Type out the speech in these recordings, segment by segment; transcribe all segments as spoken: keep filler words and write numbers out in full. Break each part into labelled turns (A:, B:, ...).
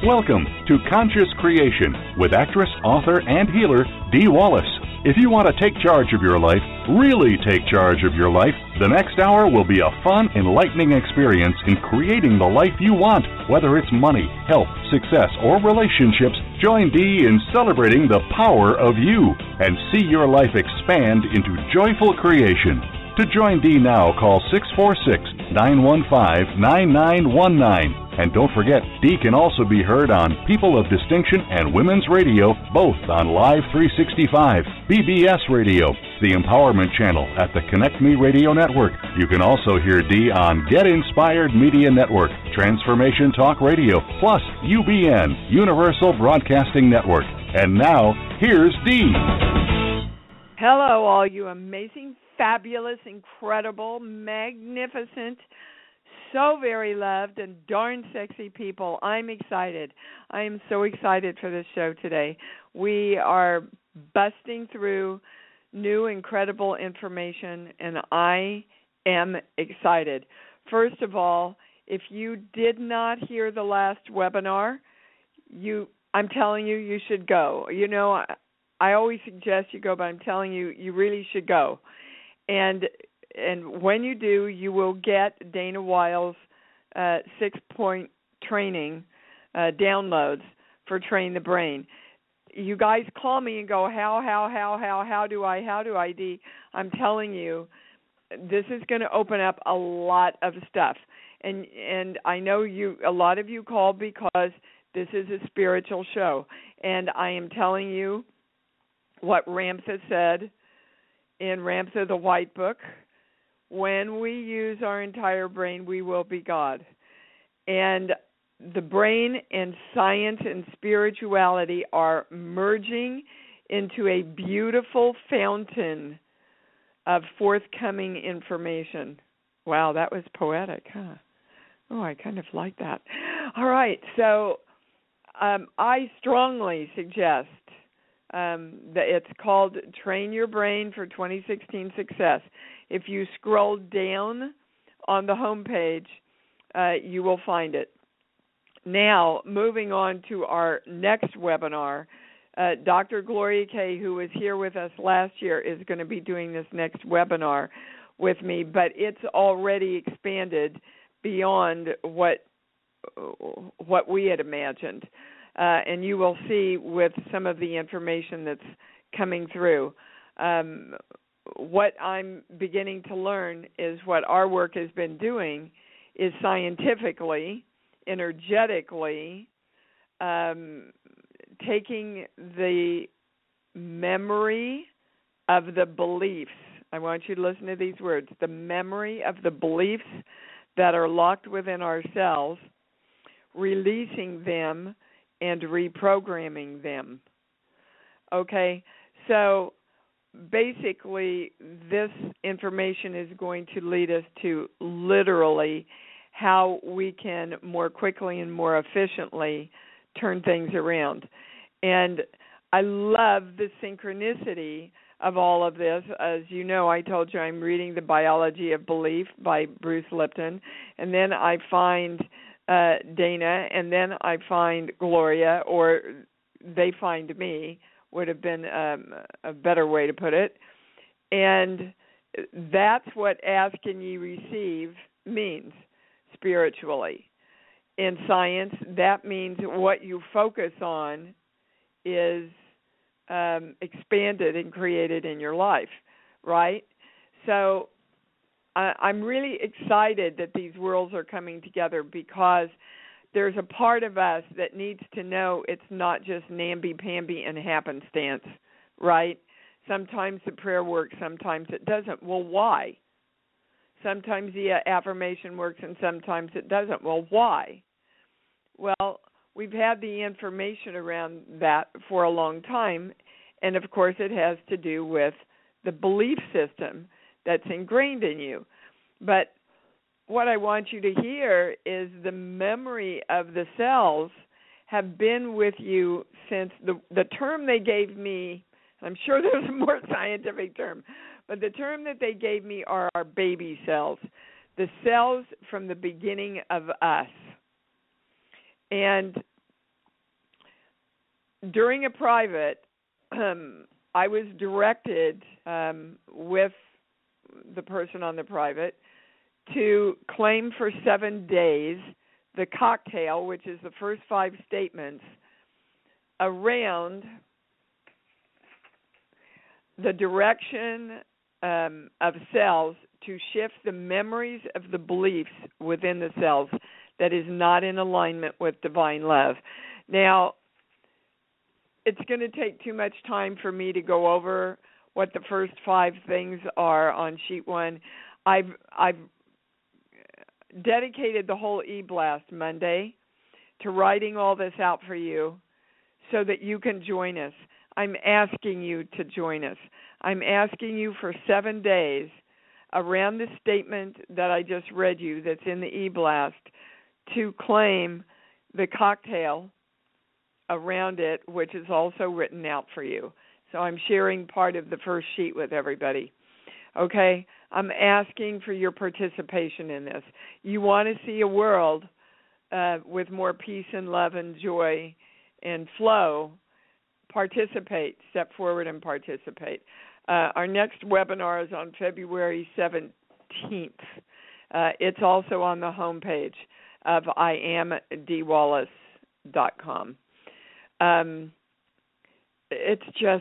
A: Welcome to Conscious Creation with actress, author, and healer Dee Wallace. If you want to take charge of your life, really take charge of your life, the next hour will be a fun, enlightening experience in creating the life you want. Whether it's money, health, success, or relationships, join Dee in celebrating the power of you and see your life expand into joyful creation. To join Dee now, call six four six, nine one five, nine nine one nine. And don't forget, Dee can also be heard on People of Distinction and Women's Radio, both on Live three sixty-five, B B S Radio, the Empowerment Channel at the Connect Me Radio Network. You can also hear Dee on Get Inspired Media Network, Transformation Talk Radio, plus U B N, Universal Broadcasting Network. And now, here's Dee.
B: Hello, all you amazing, fabulous, incredible, magnificent, so very loved and darn sexy people. I'm excited. I am so excited for this show today. We are busting through new, incredible information, and I am excited. First of all, if you did not hear the last webinar, you, I'm telling you, you should go. You know, I, I always suggest you go, but I'm telling you, you really should go. And And when you do, you will get Dana Wiles' uh, six-point training uh, downloads for Train the Brain. You guys call me and go, how, how, how, how, how do I, how do I, Dee? I'm telling you, this is going to open up a lot of stuff. And and I know you, a lot of you call because this is a spiritual show. And I am telling you what Ramtha said in Ramtha the White Book. When we use our entire brain, we will be God. And the brain and science and spirituality are merging into a beautiful fountain of forthcoming information. Wow, that was poetic, huh? Oh, I kind of like that. All right, so um, I strongly suggest um, that it's called Train Your Brain for twenty sixteen Success. If you scroll down on the homepage, uh, you will find it. Now, moving on to our next webinar, uh, Doctor Gloria Kay, who was here with us last year, is going to be doing this next webinar with me, but it's already expanded beyond what what we had imagined. Uh, and you will see with some of the information that's coming through. Um, what I'm beginning to learn is what our work has been doing is scientifically, energetically, um, taking the memory of the beliefs. I want you to listen to these words. The memory of the beliefs that are locked within ourselves, releasing them and reprogramming them. Okay, so basically, this information is going to lead us to literally how we can more quickly and more efficiently turn things around. And I love the synchronicity of all of this. As you know, I told you I'm reading The Biology of Belief by Bruce Lipton, and then I find uh, Dana, and then I find Gloria, or they find me, would have been um, a better way to put it. And that's what ask and ye receive means spiritually. In science, that means what you focus on is um, expanded and created in your life, right? So I, I'm really excited that these worlds are coming together because there's a part of us that needs to know it's not just namby-pamby and happenstance, right? Sometimes the prayer works, sometimes it doesn't. Well, why? Sometimes the affirmation works and sometimes it doesn't. Well, why? Well, we've had the information around that for a long time, and of course it has to do with the belief system that's ingrained in you. But what I want you to hear is the memory of the cells have been with you since the the term they gave me. I'm sure there's a more scientific term, but the term that they gave me are our baby cells, the cells from the beginning of us. And during a private, um, I was directed um, with the person on the private to claim for seven days the cocktail, which is the first five statements around the direction um, of cells to shift the memories of the beliefs within the cells that is not in alignment with divine love. Now, it's going to take too much time for me to go over what the first five things are on sheet one. I've I've dedicated the whole e-blast Monday to writing all this out for you so that you can join us. I'm asking you to join us. I'm asking you for seven days around the statement that I just read you that's in the e-blast to claim the cocktail around it, which is also written out for you. So I'm sharing part of the first sheet with everybody. Okay? I'm asking for your participation in this. You want to see a world uh, with more peace and love and joy and flow. Participate. Step forward and participate. Uh, our next webinar is on February seventeenth. Uh, it's also on the homepage of I am d wallace dot com. Um, it's just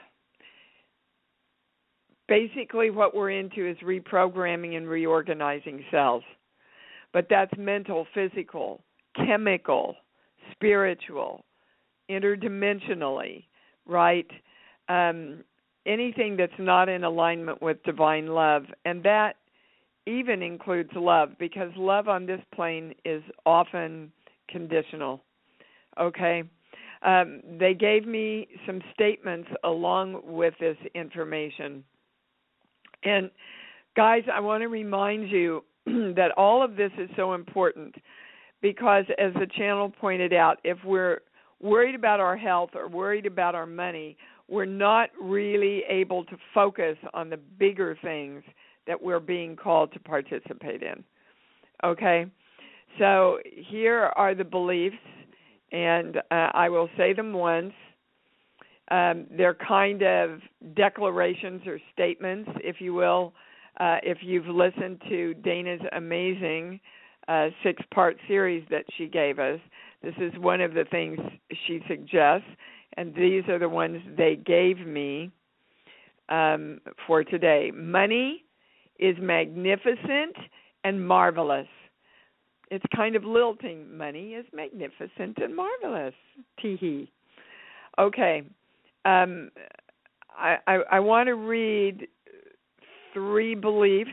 B: basically what we're into is reprogramming and reorganizing cells. But that's mental, physical, chemical, spiritual, interdimensionally, right? Um, anything that's not in alignment with divine love. And that even includes love, because love on this plane is often conditional. Okay? Um, they gave me some statements along with this information. And guys, I want to remind you that all of this is so important because, as the channel pointed out, if we're worried about our health or worried about our money, we're not really able to focus on the bigger things that we're being called to participate in. Okay? So here are the beliefs, and uh, I will say them once. Um, they're kind of declarations or statements, if you will. Uh, if you've listened to Dana's amazing uh, six-part series that she gave us, this is one of the things she suggests, and these are the ones they gave me um, for today. Money is magnificent and marvelous. It's kind of lilting. Money is magnificent and marvelous. Tee-hee. Okay. Um, I, I, I want to read three beliefs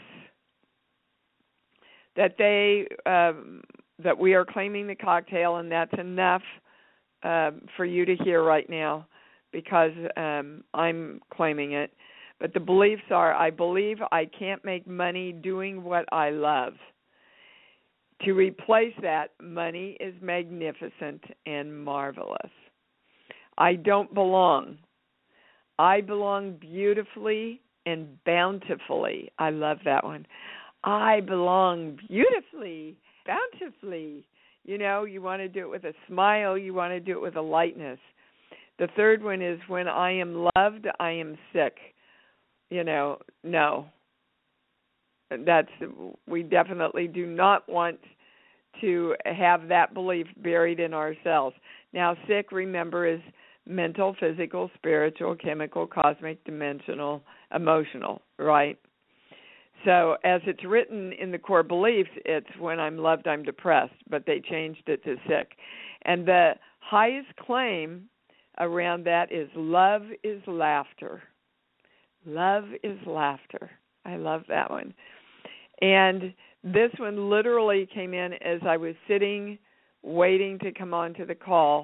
B: that they um, that we are claiming the cocktail, and that's enough um, for you to hear right now because um, I'm claiming it. But the beliefs are: I believe I can't make money doing what I love. To replace that, money is magnificent and marvelous. I don't belong. I belong beautifully and bountifully. I love that one. I belong beautifully, bountifully. You know, you want to do it with a smile. You want to do it with a lightness. The third one is when I am loved, I am sick. You know, no. That's we definitely do not want to have that belief buried in ourselves. Now, sick, remember, is mental, physical, spiritual, chemical, cosmic, dimensional, emotional, right? So as it's written in the core beliefs, it's when I'm loved, I'm depressed, but they changed it to sick. And the highest claim around that is love is laughter. Love is laughter. I love that one. And this one literally came in as I was sitting, waiting to come on to the call.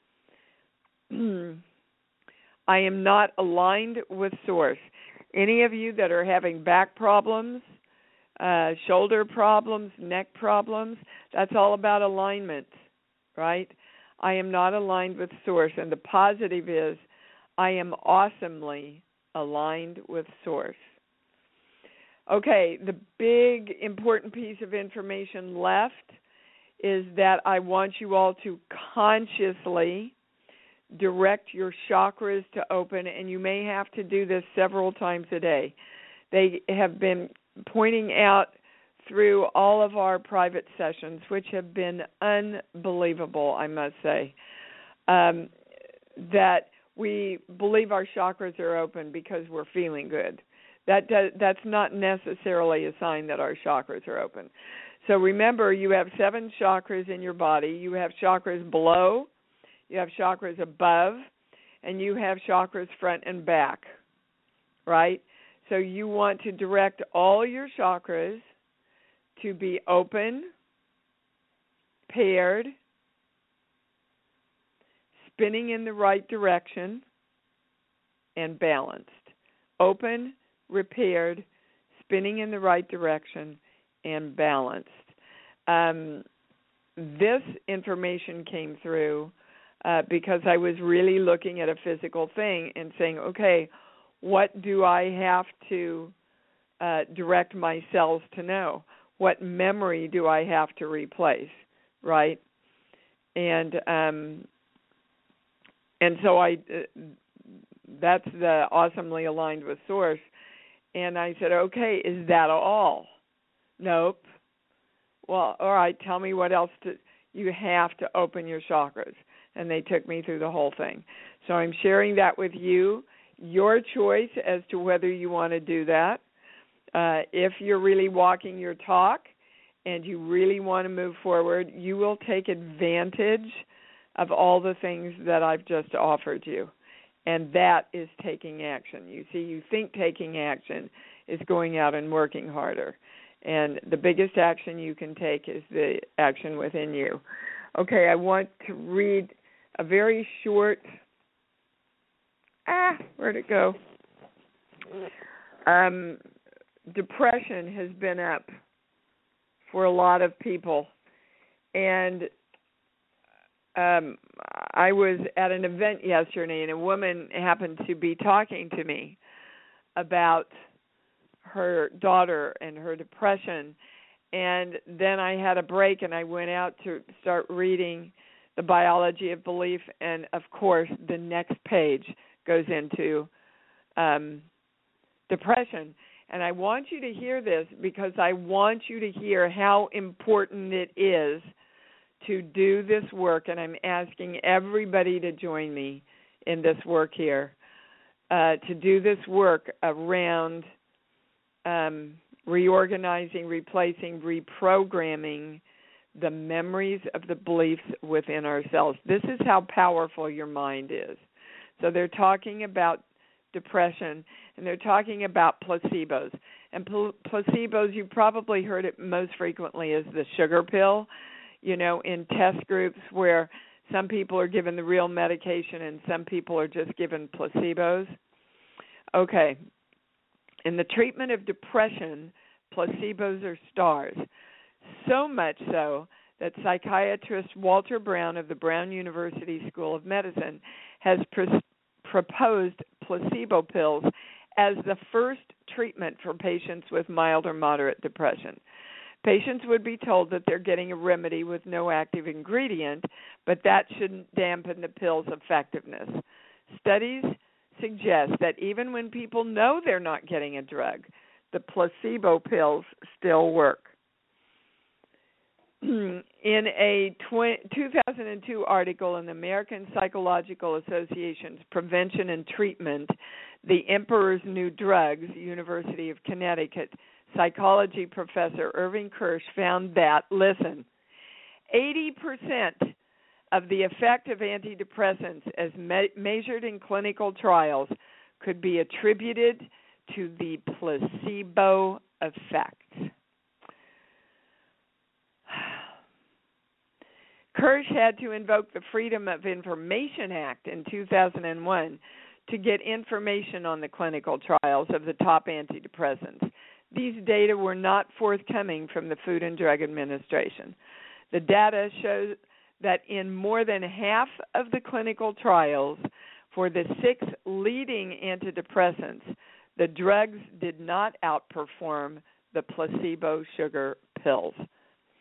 B: I am not aligned with Source. Any of you that are having back problems, uh, shoulder problems, neck problems, that's all about alignment, right? I am not aligned with Source. And the positive is I am awesomely aligned with Source. Okay, the big important piece of information left is that I want you all to consciously direct your chakras to open, and you may have to do this several times a day. They have been pointing out through all of our private sessions, which have been unbelievable, I must say, um, that we believe our chakras are open because we're feeling good. That does, that's not necessarily a sign that our chakras are open. So remember, you have seven chakras in your body. You have chakras below, you have chakras above, and you have chakras front and back, right? So you want to direct all your chakras to be open, paired, spinning in the right direction, and balanced. Open, repaired, spinning in the right direction, and balanced. Um, this information came through uh, because I was really looking at a physical thing and saying, okay, what do I have to uh, direct my cells to know? What memory do I have to replace, right? And um, and so I, uh, that's the awesomely aligned with Source. And I said, okay, is that all? Nope. Well, all right, tell me what else to, you have to open your chakras. And they took me through the whole thing. So I'm sharing that with you, your choice as to whether you want to do that. Uh, if you're really walking your talk and you really want to move forward, you will take advantage of all the things that I've just offered you. And that is taking action. You see, you think taking action is going out and working harder. And the biggest action you can take is the action within you. Okay, I want to read a very short, ah, where'd it go? Um, depression has been up for a lot of people. And um, I was at an event yesterday, and a woman happened to be talking to me about her daughter and her depression. And then I had a break, and I went out to start reading The Biology of Belief, and, of course, the next page goes into um, depression. And I want you to hear this because I want you to hear how important it is to do this work, and I'm asking everybody to join me in this work here, uh, to do this work around um, reorganizing, replacing, reprogramming the memories of the beliefs within ourselves. This is how powerful your mind is. So they're talking about depression, and they're talking about placebos. And pl- placebos, you probably heard it most frequently as the sugar pill, you know, in test groups where some people are given the real medication and some people are just given placebos. Okay. In the treatment of depression, placebos are stars. So much so that psychiatrist Walter Brown of the Brown University School of Medicine has pr- proposed placebo pills as the first treatment for patients with mild or moderate depression. Patients would be told that they're getting a remedy with no active ingredient, but that shouldn't dampen the pill's effectiveness. Studies suggest that even when people know they're not getting a drug, the placebo pills still work. In a two thousand two article in the American Psychological Association's Prevention and Treatment, The Emperor's New Drugs, University of Connecticut, psychology professor Irving Kirsch found that, listen, eighty percent of the effect of antidepressants as me- measured in clinical trials could be attributed to the placebo effect. Kirsch had to invoke the Freedom of Information Act in two thousand one to get information on the clinical trials of the top antidepressants. These data were not forthcoming from the Food and Drug Administration. The data shows that in more than half of the clinical trials for the six leading antidepressants, the drugs did not outperform the placebo sugar pills.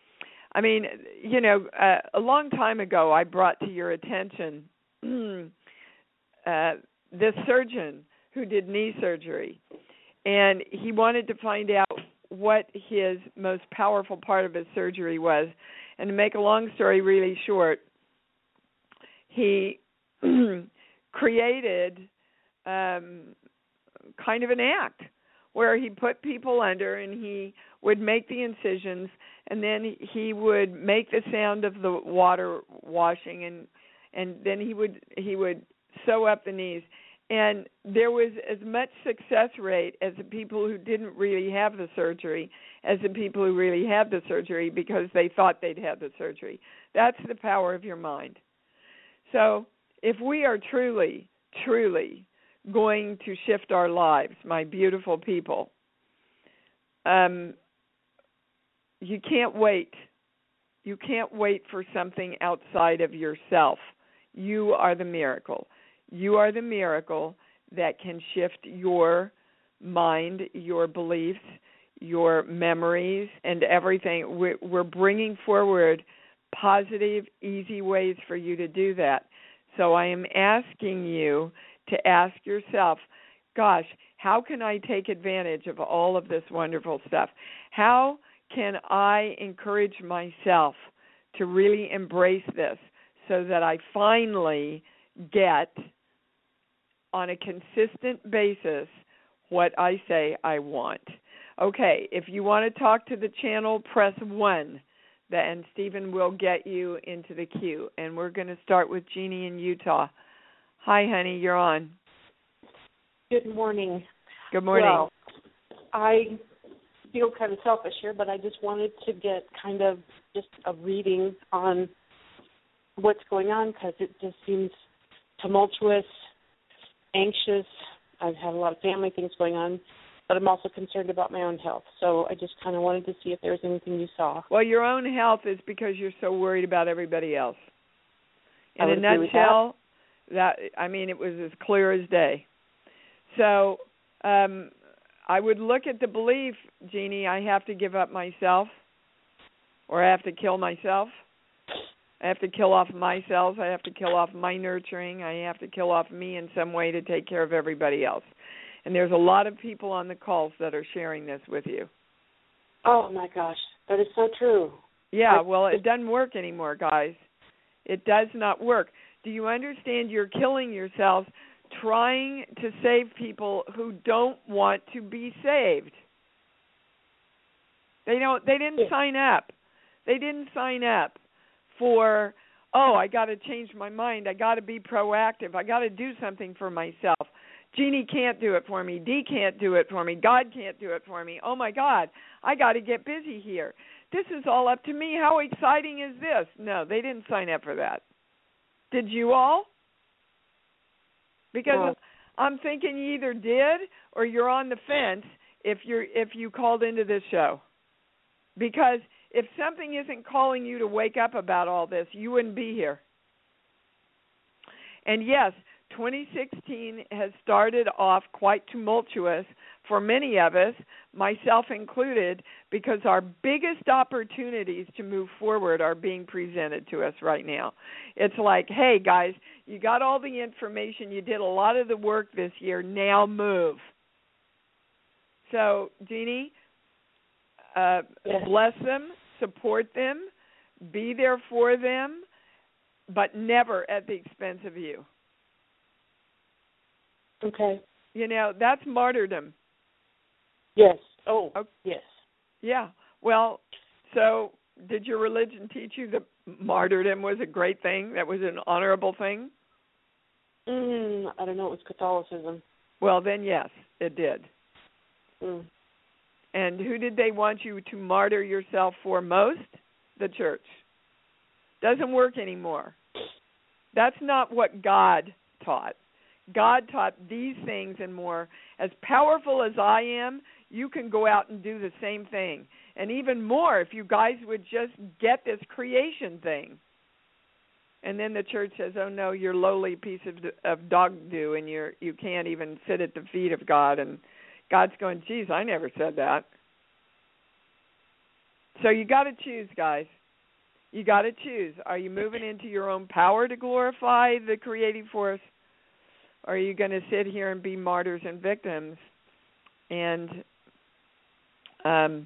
B: I mean, you know, uh, a long time ago I brought to your attention uh, this surgeon who did knee surgery, and he wanted to find out what his most powerful part of his surgery was. And to make a long story really short, he created um, kind of an act where he put people under and he would make the incisions, and then he would make the sound of the water washing, and and then he would he would sew up the knees. And there was as much success rate as the people who didn't really have the surgery as the people who really had the surgery because they thought they'd had the surgery. That's the power of your mind. So if we are truly, truly going to shift our lives, my beautiful people, um, you can't wait. You can't wait for something outside of yourself. You are the miracle. You are the miracle that can shift your mind, your beliefs, your memories, and everything. We're, we're bringing forward positive, easy ways for you to do that. So I am asking you to ask yourself, gosh, how can I take advantage of all of this wonderful stuff? How can I encourage myself to really embrace this so that I finally get on a consistent basis what I say I want? Okay, if you want to talk to the channel, press one, and Stephen will get you into the queue. And we're going to start with Jeannie in Utah. Hi, honey, you're on.
C: Good morning.
B: Good morning.
C: Well, I feel kind of selfish here, but I just wanted to get kind of just a reading on what's going on because it just seems tumultuous, anxious. I've had a lot of family things going on, but I'm also concerned about my own health. So I just kind of wanted to see if there was anything you saw.
B: Well, your own health is because you're so worried about everybody else. In
C: I
B: a nutshell, that. that I mean, it was as clear as day. So um, I would look at the belief, Jeannie, I have to give up myself, or I have to kill myself. I have to kill off my cells. I have to kill off my nurturing. I have to kill off me in some way to take care of everybody else. And there's a lot of people on the calls that are sharing this with you.
C: Oh, my gosh. That is so true.
B: Yeah,
C: I,
B: well, it doesn't work anymore, guys. It does not work. Do you understand you're killing yourselves trying to save people who don't want to be saved? They don't. They didn't
C: yeah.
B: sign up. They didn't sign up for, oh, I got to change my mind. I got to be proactive. I got to do something for myself. Jeannie can't do it for me. Dee can't do it for me. God can't do it for me. Oh, my God, I got to get busy here. This is all up to me. How exciting is this? No, they didn't sign up for that. Did you all? Because
C: no.
B: I'm thinking you either did or you're on the fence if you're if you called into this show. Because if something isn't calling you to wake up about all this, you wouldn't be here. And yes, twenty sixteen has started off quite tumultuous for many of us, myself included, because our biggest opportunities to move forward are being presented to us right now. It's like, hey, guys, you got all the information. You did a lot of the work this year. Now move. So, Jeannie, uh,
C: yes.
B: bless them, support them, be there for them, but never at the expense of you.
C: Okay.
B: You know, that's martyrdom.
C: Yes. Oh,
B: okay.
C: Yes.
B: Yeah. Well, so did your religion teach you that martyrdom was a great thing, that was an honorable thing?
C: Mm, I don't know. It was Catholicism.
B: Well, then, yes, it did.
C: Mm.
B: And who did they want you to martyr yourself for most? The church. Doesn't work anymore. That's not what God taught. God taught these things and more. As powerful as I am, you can go out and do the same thing. And even more if you guys would just get this creation thing. And then the church says, oh, no, you're a lowly piece of, of dog do, and you're, you can't even sit at the feet of God. And God's going, geez, I never said that. So you got to choose, guys. You got to choose. Are you moving into your own power to glorify the creative force? or are you going to sit here and be martyrs and victims and um,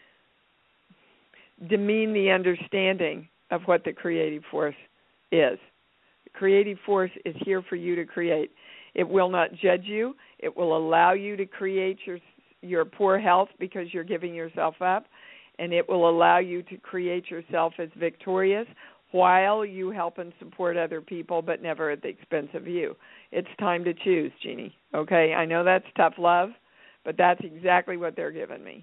B: demean the understanding of what the creative force is? The creative force is here for you to create. It will not judge you. It will allow you to create your your poor health because you're giving yourself up, and it will allow you to create yourself as victorious while you help and support other people, but never at the expense of you. It's time to choose, Jeannie. Okay, I know that's tough love, but that's exactly what they're giving me.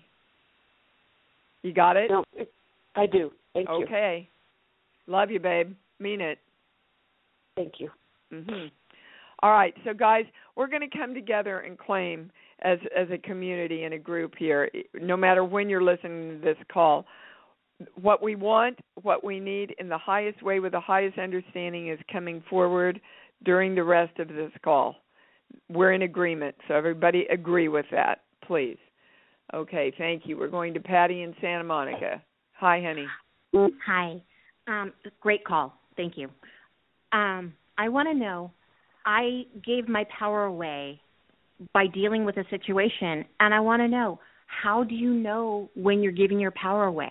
B: You got it?
C: No, I do. Thank
B: you. Okay. Love you, babe. Mean it.
C: Thank you.
B: Mm-hmm. All right, so guys, we're going to come together and claim as as a community and a group here, no matter when you're listening to this call, what we want, what we need in the highest way with the highest understanding is coming forward during the rest of this call. We're in agreement, so everybody agree with that, please. Okay, thank you. We're going to Patty in Santa Monica. Hi, honey.
D: Hi. Um, great call. Thank you. Um, I want to know, I gave my power away by dealing with a situation, and I want to know, how do you know when you're giving your power away?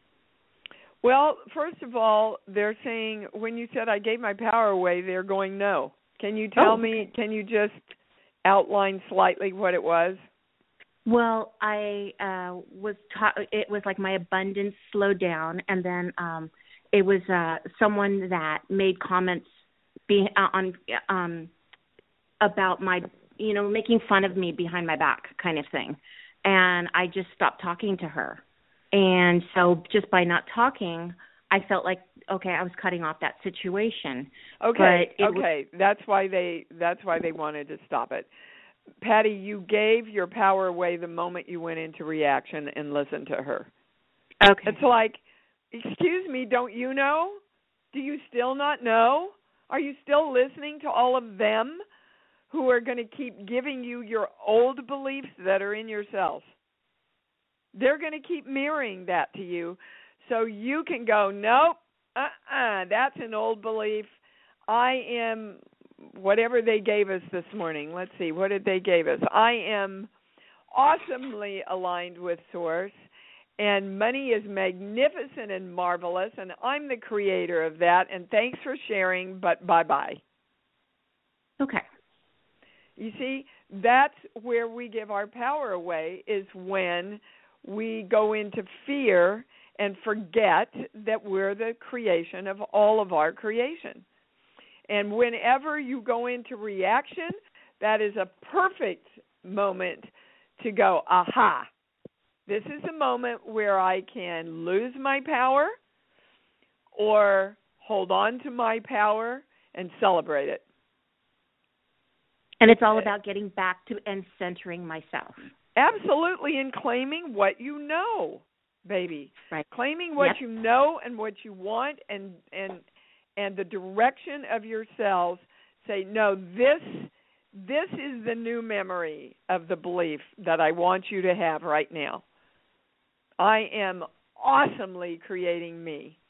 B: Well, first of all, they're saying, when you said I gave my power away, they're going no. Can you tell oh. me, can you just outline slightly what it was?
D: Well, I uh, was taught, it was like my abundance slowed down, and then um, it was uh, someone that made comments be, uh, on um, about my, you know, making fun of me behind my back kind of thing. And I just stopped talking to her. And so just by not talking, I felt like, okay, I was cutting off that situation.
B: Okay, okay. Was, that's why they that's why they wanted to stop it. Patty, you gave your power away the moment you went into reaction and listened to her.
D: Okay.
B: It's like, excuse me, don't you know? Do you still not know? Are you still listening to all of them who are going to keep giving you your old beliefs that are in yourself? They're going to keep mirroring that to you, so you can go, nope, uh-uh, that's an old belief. I am, whatever they gave us this morning. Let's see, what did they give us? I am awesomely aligned with Source, and money is magnificent and marvelous, and I'm the creator of that, and thanks for sharing, but bye-bye.
D: Okay.
B: You see, that's where we give our power away, is when we go into fear and forget that we're the creation of all of our creation. And whenever you go into reaction, that is a perfect moment to go, aha, this is a moment where I can lose my power or hold on to my power and celebrate it.
D: And it's all about getting back to and centering myself.
B: Absolutely, and claiming what you know, baby.
D: Right.
B: Claiming what
D: yep.
B: you know and what you want, and and and the direction of your cells. Say, no, this this is the new memory of the belief that I want you to have right now. I am awesomely creating me.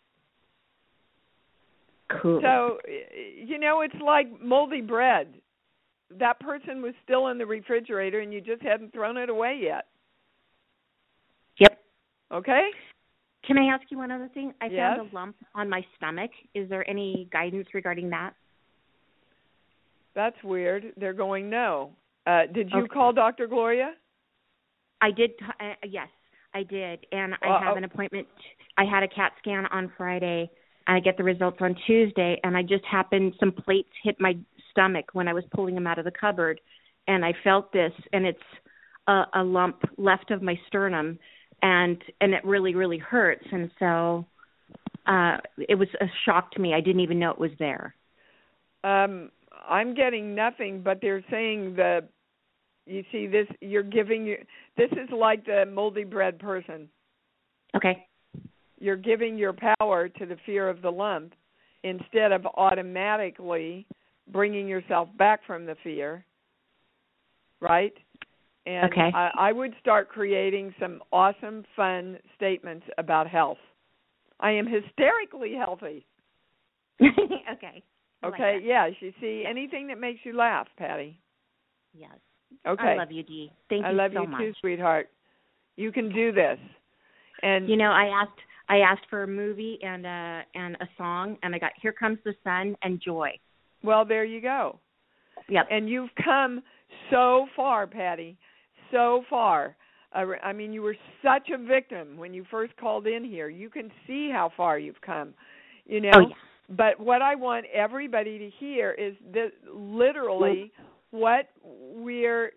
D: Cool.
B: So, you know, it's like moldy bread. That person was still in the refrigerator and you just hadn't thrown it away yet.
D: Yep.
B: Okay?
D: Can I ask you one other thing? I
B: yes?
D: found a lump on my stomach. Is there any guidance regarding that?
B: That's weird. They're going no. Uh, did you
D: okay.
B: call Doctor Gloria?
D: I did. T- uh, yes, I did. And I
B: uh,
D: have an appointment. I had a CAT scan on Friday. I get the results on Tuesday, and I just happened, some plates hit my stomach when I was pulling them out of the cupboard, and I felt this, and it's a, a lump left of my sternum, and and it really, really hurts, and so uh, it was a shock to me. I didn't even know it was there.
B: Um, I'm getting nothing, but they're saying the, you see, this, you're giving, you, this is like the moldy bread person.
D: Okay.
B: You're giving your power to the fear of the lump instead of automatically bringing yourself back from the fear, right? And
D: okay.
B: I, I would start creating some awesome, fun statements about health. I am hysterically healthy.
D: Okay. I
B: Okay,
D: like
B: yes. You see, anything that makes you laugh, Patty.
D: Yes.
B: Okay.
D: I love you, Dee. Thank
B: I
D: you
B: love
D: so
B: you
D: much.
B: too, sweetheart. You can do this. And
D: you know, I asked I asked for a movie and a and a song, and I got Here Comes the Sun and Joy.
B: Well, there you go.
D: Yep.
B: And you've come so far, Patty, so far. Uh, I mean, you were such a victim when you first called in here. You can see how far you've come, you know.
D: Oh, yeah.
B: But what I want everybody to hear is that literally what we're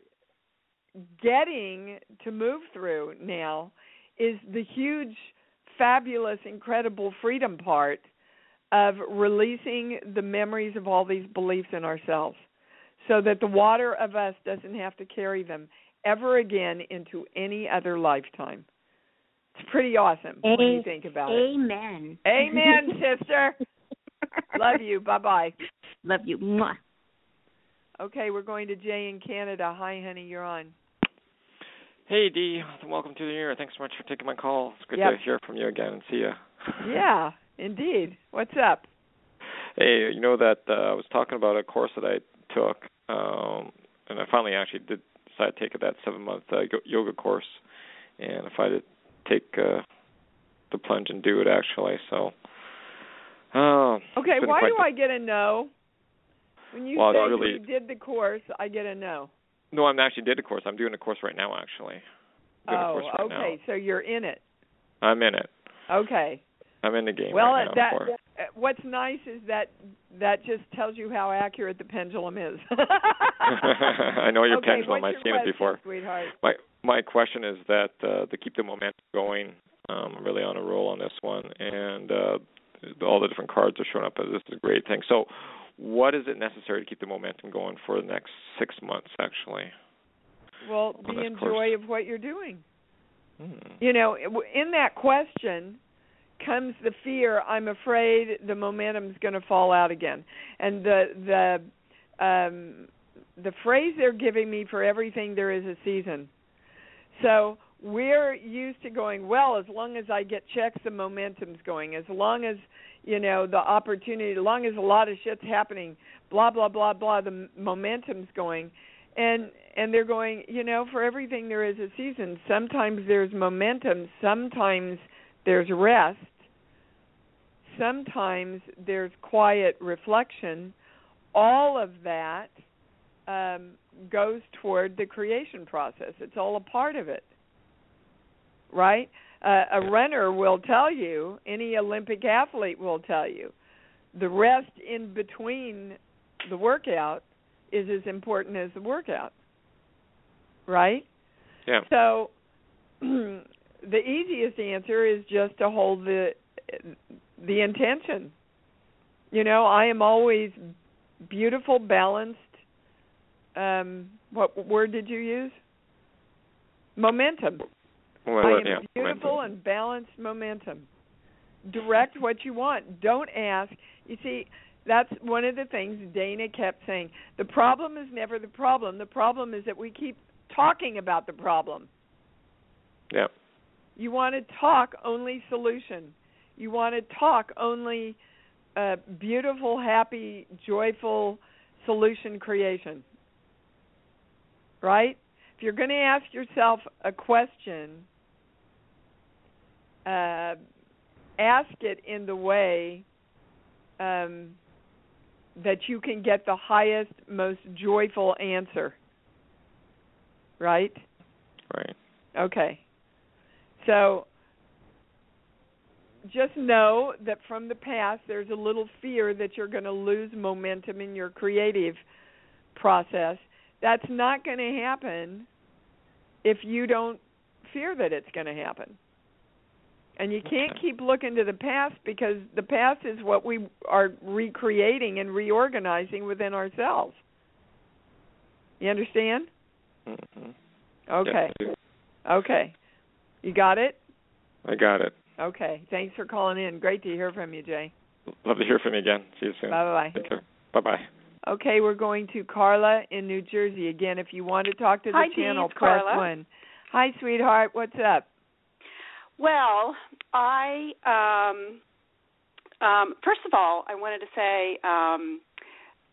B: getting to move through now is the huge, fabulous, incredible freedom part of releasing the memories of all these beliefs in ourselves so that the water of us doesn't have to carry them ever again into any other lifetime. It's pretty awesome
D: A-
B: when you think about
D: Amen.
B: it. Amen, sister. Love you. Bye-bye.
D: Love you. Mwah.
B: Okay, we're going to Jay in Canada. Hi, honey, you're on.
E: Hey, Dee. Welcome to the year. Thanks so much for taking my call. It's good
B: Yep.
E: to hear from you again and see you.
B: Yeah, indeed. What's up?
E: Hey, you know that uh, I was talking about a course that I took, um, and I finally actually did decide to take that seven-month uh, yoga course, and if I did take uh, the plunge and do it, actually, so. Uh,
B: okay, why do I get a no? When you
E: well,
B: say
E: really,
B: you did the course, I get a no.
E: No, I'm actually did a course. I'm doing a course right now, actually. I'm doing
B: oh,
E: a course right
B: okay,
E: now.
B: so you're in it.
E: I'm in it.
B: Okay.
E: I'm in the game
B: well,
E: right now.
B: that,
E: for...
B: what's nice is that that just tells you how accurate the pendulum is.
E: I know your
B: okay,
E: pendulum.
B: what's
E: I've
B: your
E: seen
B: question,
E: it before.
B: Sweetheart?
E: My my question is that uh, to keep the momentum going, um, I'm really on a roll on this one, and uh, all the different cards are showing up. This is a great thing. So, what is it necessary to keep the momentum going for the next six months, actually?
B: Well, the enjoy of what you're doing.
E: Hmm.
B: You know, in that question comes the fear, I'm afraid the momentum's going to fall out again. And the the um, the phrase they're giving me for everything, there is a season. So we're used to going, well, as long as I get checks, the momentum's going. As long as, you know, the opportunity, as long as a lot of shit's happening, blah, blah, blah, blah, the momentum's going. And and they're going, you know, for everything there is a season. Sometimes there's momentum. Sometimes there's rest. Sometimes there's quiet reflection. All of that um, goes toward the creation process. It's all a part of it, right? Uh, a runner will tell you, any Olympic athlete will tell you, the rest in between the workout is as important as the workout, right?
E: Yeah.
B: So the easiest answer is just to hold the the intention. You know, I am always beautiful, balanced. Um, what word did you use? Momentum.
E: Well,
B: I am
E: yeah,
B: beautiful
E: momentum.
B: and balanced momentum. Direct what you want. Don't ask. You see, that's one of the things Dana kept saying. The problem is never the problem. The problem is that we keep talking about the problem.
E: Yeah.
B: You want to talk only solution. You want to talk only uh, beautiful, happy, joyful solution creation. Right? If you're going to ask yourself a question, uh, ask it in the way um, that you can get the highest, most joyful answer. Right?
E: Right.
B: Okay. So just know that from the past there's a little fear that you're going to lose momentum in your creative process. That's not going to happen if you don't fear that it's going to happen. And you can't
E: Okay.
B: keep looking to the past because the past is what we are recreating and reorganizing within ourselves. You understand?
E: Mm-hmm.
B: Okay.
E: Yes, I do.
B: Okay. You got it?
E: I got it.
B: Okay. Thanks for calling in. Great to hear from you, Jay.
E: Love to hear from you again. See you soon.
B: Bye-bye.
E: Take care. Bye-bye.
B: Okay, we're going to Carla in New Jersey. Again, if you want to talk to the
F: Hi,
B: channel,
F: Dee,
B: press
F: Carla.
B: one. Hi, sweetheart. What's up?
F: Well, I um, um, first of all, I wanted to say um,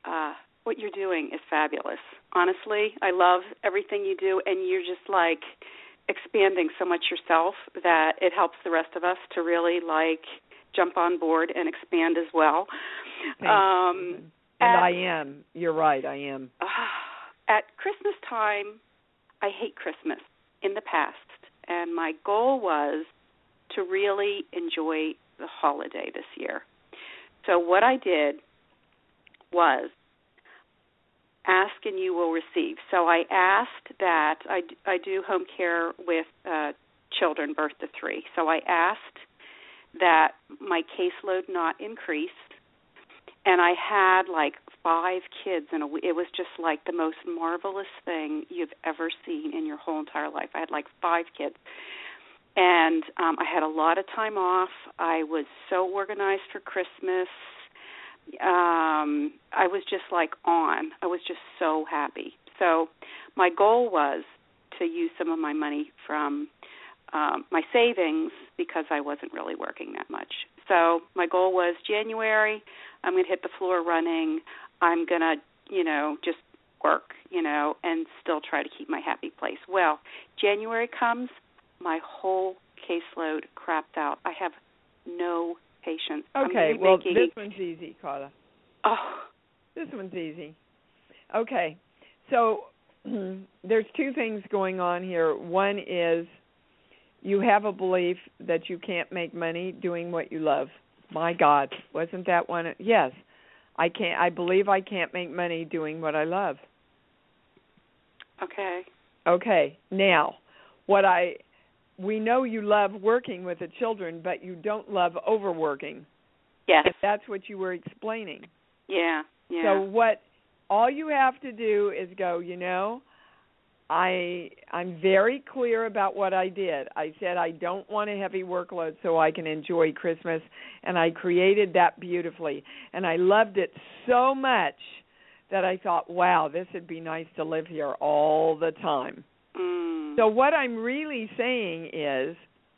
F: uh, what you're doing is fabulous. Honestly, I love everything you do, and you're just like expanding so much yourself that it helps the rest of us to really like jump on board and expand as well. Um,
B: and
F: at,
B: I am. You're right, I am.
F: Uh, at Christmas time, I hate Christmas in the past, and my goal was to really enjoy the holiday this year. So what I did was ask and you will receive. So I asked that, I, I do home care with uh, children birth to three. So I asked that my caseload not increase, and I had like five kids in a week. It was just like the most marvelous thing you've ever seen in your whole entire life. I had like five kids. And um, I had a lot of time off. I was so organized for Christmas. Um, I was just like on. I was just so happy. So my goal was to use some of my money from um, my savings because I wasn't really working that much. So my goal was January, I'm going to hit the floor running. I'm going to, you know, just work, you know, and still try to keep my happy place. Well, January comes, my whole caseload crapped out. I have no patience.
B: Okay,
F: I'm
B: well,
F: making...
B: this one's easy, Carla.
F: Oh.
B: This one's easy. Okay, so there's two things going on here. One is you have a belief that you can't make money doing what you love. My God, wasn't that one? Yes, I can't. I believe I can't make money doing what I love.
F: Okay.
B: Okay, now, what I... We know you love working with the children, but you don't love overworking.
F: Yes.
B: That's what you were explaining.
F: Yeah, yeah.
B: So what all you have to do is go, you know, I I'm very clear about what I did. I said I don't want a heavy workload so I can enjoy Christmas, and I created that beautifully. And I loved it so much that I thought, wow, this would be nice to live here all the time.
F: Mm.
B: So what I'm really saying is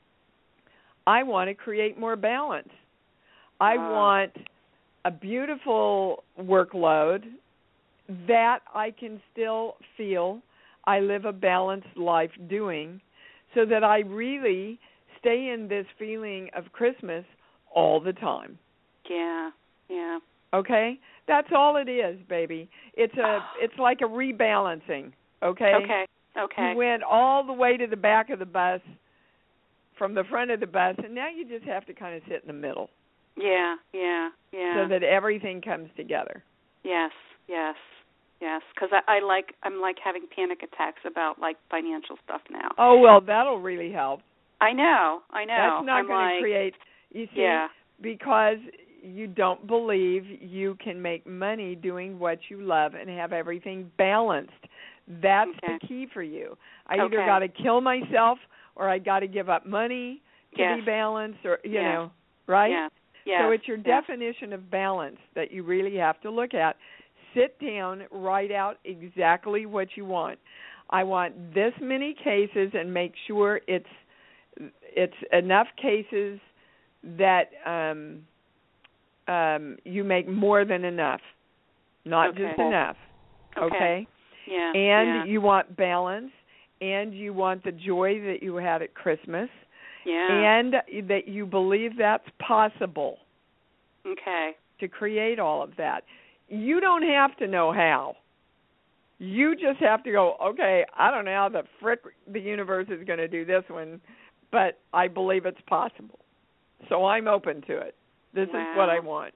B: I want to create more balance. I
F: uh.
B: want a beautiful workload that I can still feel I live a balanced life doing, so that I really stay in this feeling of Christmas all the time.
F: Yeah, yeah.
B: Okay? That's all it is, baby. It's a it's like a rebalancing, okay?
F: Okay. Okay.
B: You went all the way to the back of the bus from the front of the bus, and now you just have to kind of sit in the middle.
F: Yeah, yeah, yeah.
B: So that everything comes together.
F: Yes, yes, yes. Because I, I like, I'm like having panic attacks about like financial stuff now.
B: Oh well, that'll really help.
F: I know, I know.
B: That's not going
F: like,
B: to create. You see,
F: yeah.
B: because you don't believe you can make money doing what you love and have everything balanced. That's
F: okay.
B: the key for you. I
F: okay.
B: either got to kill myself or I got to give up money to
F: yes.
B: be balanced, or you
F: yes.
B: know, right?
F: Yeah. Yes.
B: So it's your
F: yes.
B: definition of balance that you really have to look at. Sit down, write out exactly what you want. I want this many cases, and make sure it's it's enough cases that um, um, you make more than enough, not
F: okay.
B: just enough.
F: Okay.
B: okay?
F: Yeah.
B: And
F: yeah.
B: you want balance, and you want the joy that you had at Christmas,
F: yeah.
B: and that you believe that's possible.
F: Okay.
B: To create all of that. You don't have to know how. You just have to go, okay, I don't know how the frick the universe is going to do this one, but I believe it's possible. So I'm open to it. This
F: wow.
B: is what I want.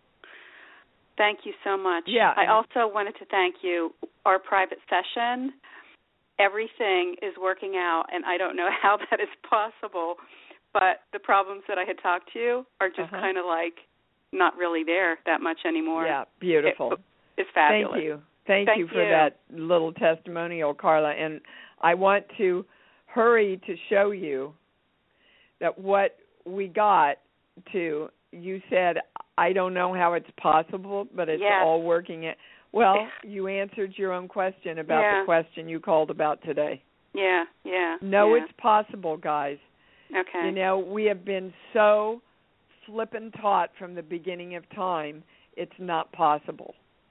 F: Thank you so much.
B: Yeah.
F: I also wanted to thank you. Our private session, everything is working out, and I don't know how that is possible, but the problems that I had talked to you are just
B: uh-huh.
F: kind of like not really there that much anymore.
B: Yeah, beautiful.
F: It, it's fabulous.
B: Thank you. Thank,
F: Thank
B: you for
F: you.
B: that little testimonial, Carla. And I want to hurry to show you that what we got to, you said, I don't know how it's possible, but it's
F: yes.
B: all working. It. Well, you answered your own question about
F: yeah.
B: the question you called about today.
F: Yeah, yeah.
B: No,
F: yeah.
B: it's possible, guys.
F: Okay.
B: You know, we have been so flippin' taught from the beginning of time it's not possible.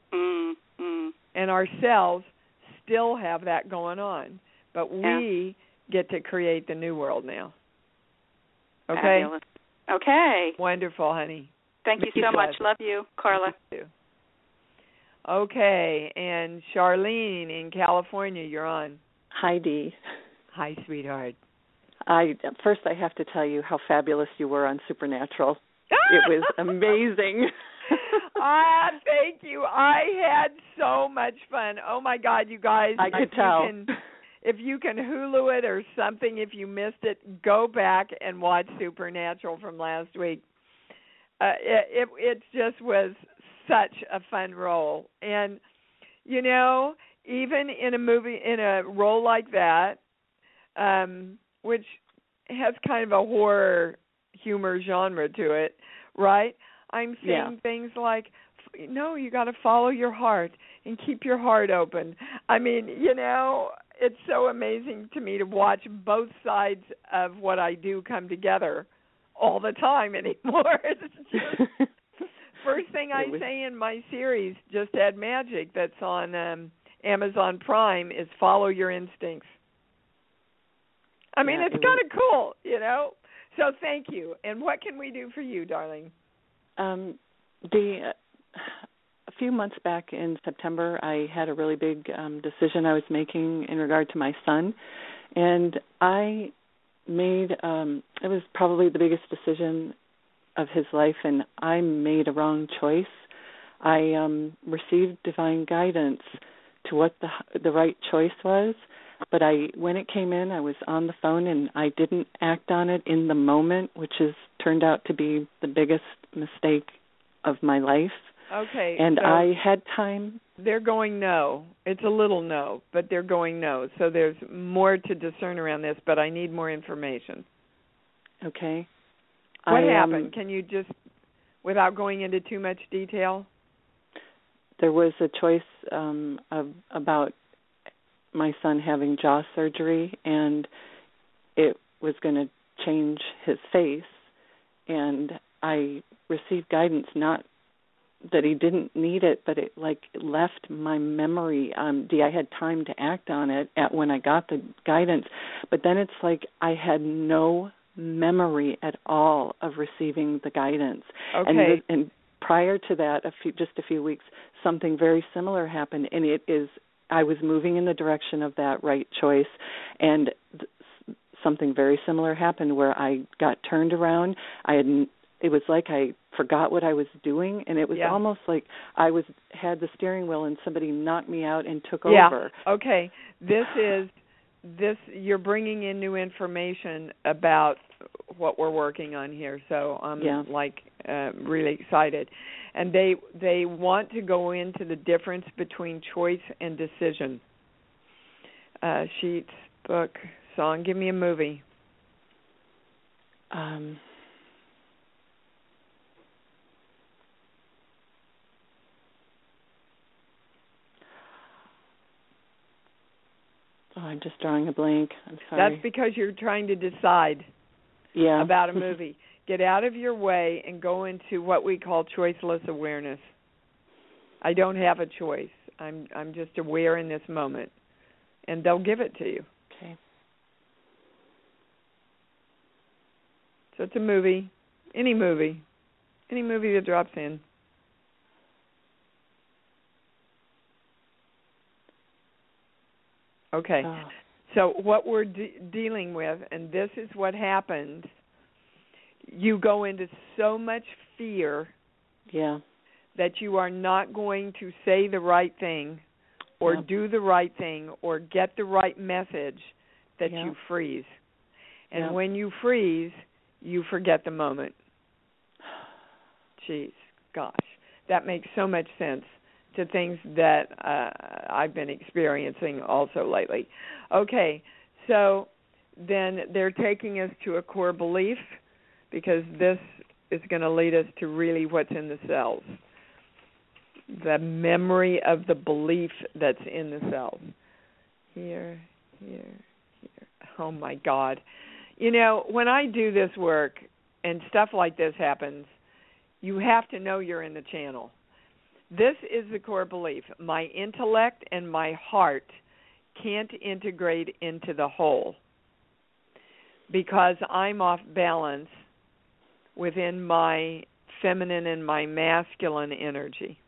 F: Mm, mm.
B: And our cells still have that going on. But we yeah. get to create the new world now. Okay?
F: Fabulous. Okay.
B: Wonderful, honey.
F: Thank you so much. Love you, Carla.
B: You too. Okay, and Charlene in California, you're on.
G: Hi, Dee.
B: Hi, sweetheart.
G: I first I have to tell you how fabulous you were on Supernatural. It was amazing.
B: Ah, thank you. I had so much fun. Oh my God, you guys!
G: I could
B: if
G: tell.
B: You can, if you can Hulu it or something, if you missed it, go back and watch Supernatural from last week. Uh, it, it it just was such a fun role, and you know, even in a movie in a role like that, um, which has kind of a horror humor genre to it, right? I'm saying
G: yeah.
B: things like, no, you got to follow your heart and keep your heart open. I mean, you know, it's so amazing to me to watch both sides of what I do come together all the time anymore. It's just, first thing I was... say in my series, Just Add Magic, that's on um, Amazon Prime, is follow your instincts. I mean, yeah, it's it kind of cool, you know. So thank you. And what can we do for you, darling?
G: Um, the uh, a few months back in September, I had a really big um, decision I was making in regard to my son, and I made um, it was probably the biggest decision of his life, and I made a wrong choice. I um, received divine guidance to what the the right choice was. But I, when it came in, I was on the phone and I didn't act on it in the moment, which has turned out to be the biggest mistake of my life.
B: Okay.
G: And
B: so
G: I had time.
B: They're going no. It's a little no, but they're going no. So there's more to discern around this, but I need more information.
G: Okay.
B: What
G: I,
B: happened?
G: um,
B: Can you just, without going into too much detail?
G: There was a choice um, of, about my son having jaw surgery, and it was going to change his face, and I received guidance, not that he didn't need it, but it like left my memory. Um, I had time to act on it at when I got the guidance, but then it's like I had no memory at all of receiving the guidance.
B: Okay.
G: And, the, and prior to that, a few, just a few weeks, something very similar happened, and it is I was moving in the direction of that right choice, and th- something very similar happened where I got turned around. I had, it was like I forgot what I was doing, and it was
B: yeah.
G: almost like I was had the steering wheel and somebody knocked me out and took
B: yeah.
G: over.
B: Okay, this is this. You're bringing in new information about what we're working on here, so I'm
G: yeah.
B: like uh, really excited. And they they want to go into the difference between choice and decision. Uh, sheets, book, song. Give me a movie.
G: Um, oh, I'm just drawing a blank. I'm sorry.
B: That's because you're trying to decide
G: yeah.
B: about a movie. Get out of your way and go into what we call choiceless awareness. I don't have a choice. I'm I'm just aware in this moment, and they'll give it to you.
G: Okay.
B: So it's a movie, any movie, any movie that drops in. Okay.
G: Oh.
B: So what we're de- dealing with, and this is what happens, you go into so much fear
G: yeah.
B: that you are not going to say the right thing or
G: yeah.
B: do the right thing or get the right message that
G: yeah.
B: you freeze. And
G: yeah.
B: when you freeze, you forget the moment. Jeez, gosh, that makes so much sense to things that uh, I've been experiencing also lately. Okay, so then they're taking us to a core belief, because this is going to lead us to really what's in the cells, the memory of the belief that's in the cells. Here, here, here. Oh, my God. You know, when I do this work and stuff like this happens, you have to know you're in the channel. This is the core belief. My intellect and my heart can't integrate into the whole because I'm off balance within my feminine and my masculine energy.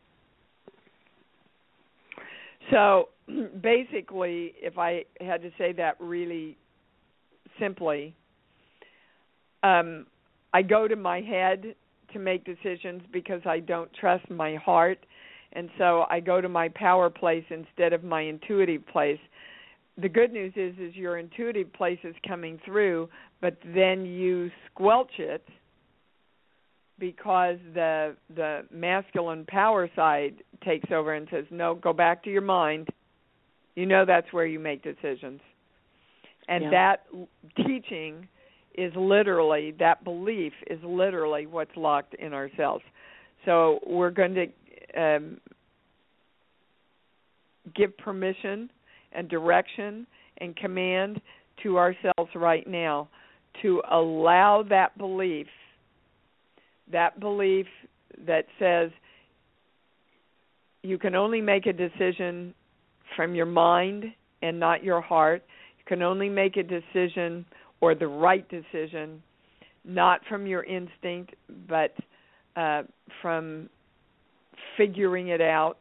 B: So basically, if I had to say that really simply, um, I go to my head to make decisions because I don't trust my heart, and so I go to my power place instead of my intuitive place. The good news is, is your intuitive place is coming through, but then you squelch it because the the masculine power side takes over and says, no, go back to your mind. You know that's where you make decisions. And yeah. that teaching is literally, that belief is literally what's locked in ourselves. So we're going to um, give permission and direction and command to ourselves right now to allow that belief, that belief that says you can only make a decision from your mind and not your heart. You can only make a decision or the right decision not from your instinct but uh, from figuring it out.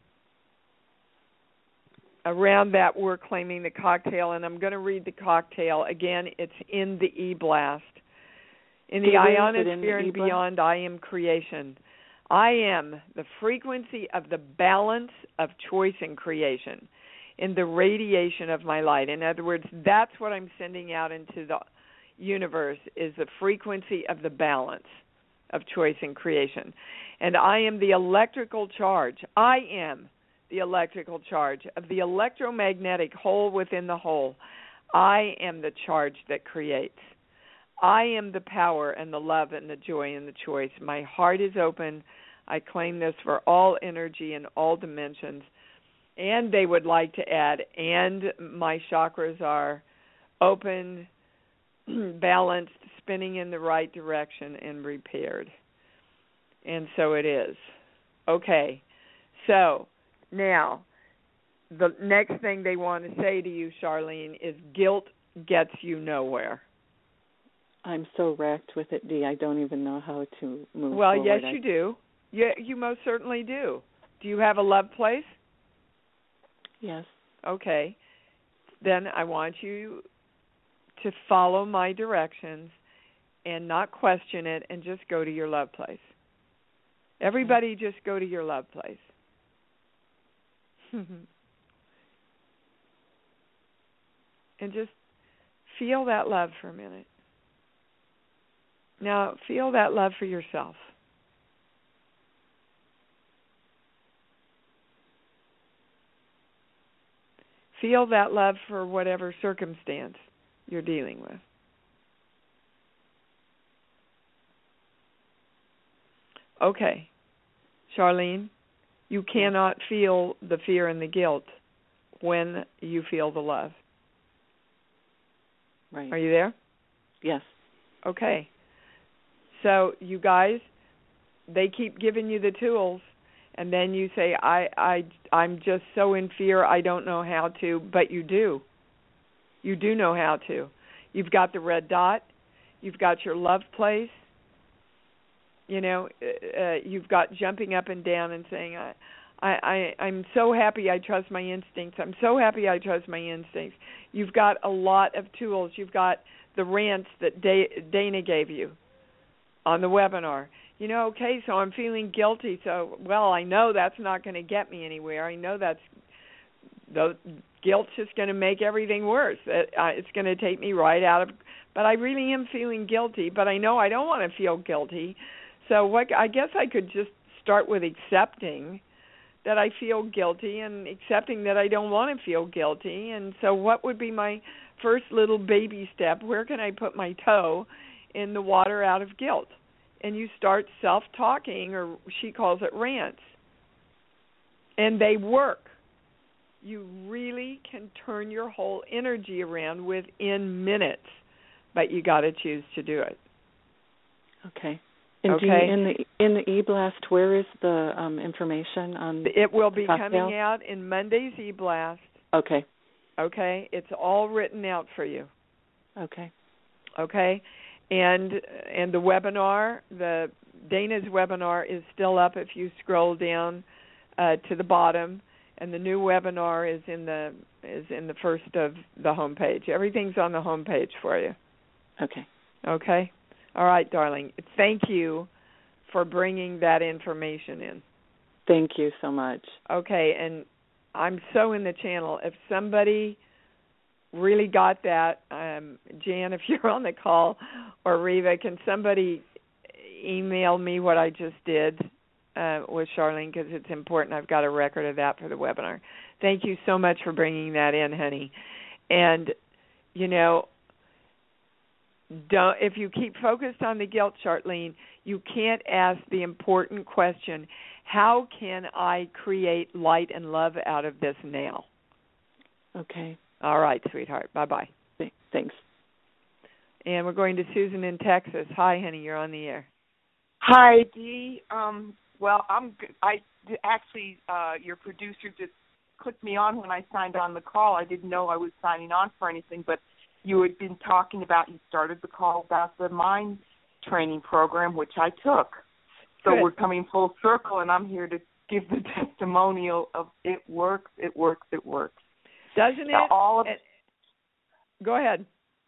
B: Around that, we're claiming the cocktail, and I'm going to read the cocktail. Again, it's in the E-Blast. In the ionosphere and beyond, I am creation. I am the frequency of the balance of choice and creation in the radiation of my light. In other words, that's what I'm sending out into the universe, is the frequency of the balance of choice and creation. And I am the electrical charge. I am the electrical charge of the electromagnetic whole within the whole. I am the charge that creates. I am the power and the love and the joy and the choice. My heart is open. I claim this for all energy and all dimensions. And they would like to add, and my chakras are open, balanced, spinning in the right direction, and repaired. And so it is. Okay, so now the next thing they want to say to you, Charlene, is guilt gets you nowhere.
G: I'm so wrecked with it, Dee. I don't even know how to move
B: well,
G: forward.
B: yes,
G: I...
B: you do. Yeah, you most certainly do. Do you have a love place?
G: Yes.
B: Okay. Then I want you to follow my directions and not question it and just go to your love place. Everybody okay. just go to your love place. And just feel that love for a minute. Now, feel that love for yourself. Feel that love for whatever circumstance you're dealing with. Okay, Charlene, you cannot feel the fear and the guilt when you feel the love.
G: Right.
B: Are you there?
G: Yes.
B: Okay. So you guys, they keep giving you the tools, and then you say, I, I, I'm just so in fear, I don't know how to, but you do. You do know how to. You've got the red dot. You've got your love place. You know, uh, you've got jumping up and down and saying, I, I, I, I'm so happy I trust my instincts. I'm so happy I trust my instincts. You've got a lot of tools. You've got the rants that Dana gave you on the webinar. You know, okay, so I'm feeling guilty. So, well, I know that's not going to get me anywhere. I know that's, the guilt's just going to make everything worse. It, uh, it's going to take me right out of, but I really am feeling guilty, but I know I don't want to feel guilty. So what I guess I could just start with accepting that I feel guilty and accepting that I don't want to feel guilty. And so what would be my first little baby step? Where can I put my toe in the water out of guilt? And you start self-talking, or she calls it rants. And they work. You really can turn your whole energy around within minutes, but you got to choose to do it.
G: Okay. And
B: okay.
G: do you, in the in the e-blast, where is the um, information on?
B: It will be
G: cocktail?
B: coming out in Monday's e-blast.
G: Okay.
B: Okay, it's all written out for you.
G: Okay.
B: Okay, and and the webinar, the Dana's webinar is still up if you scroll down uh, to the bottom, and the new webinar is in the is in the first of the homepage. Everything's on the homepage for you.
G: Okay.
B: Okay. All right, darling. Thank you for bringing that information in.
G: Thank you so much.
B: Okay, and I'm so in the channel. If somebody really got that, um, Jan, if you're on the call, or Reva, can somebody email me what I just did uh, with Charlene, because it's important. I've got a record of that for the webinar. Thank you so much for bringing that in, honey. And, you know, Don't, if you keep focused on the guilt, Charlene, you can't ask the important question, how can I create light and love out of this now?
G: Okay.
B: All right, sweetheart. Bye-bye.
G: Thanks.
B: And we're going to Susan in Texas. Hi, honey. You're on the air.
H: Hi, Dee. Um, well, I'm. I actually, uh, your producer just clicked me on when I signed on the call. I didn't know I was signing on for anything, but you had been talking about, you started the call about the mind training program, which I took. So
B: Good.
H: We're coming full circle, and I'm here to give the testimonial of it works, it works, it works.
B: Doesn't it?
H: Now, all of,
B: it go ahead.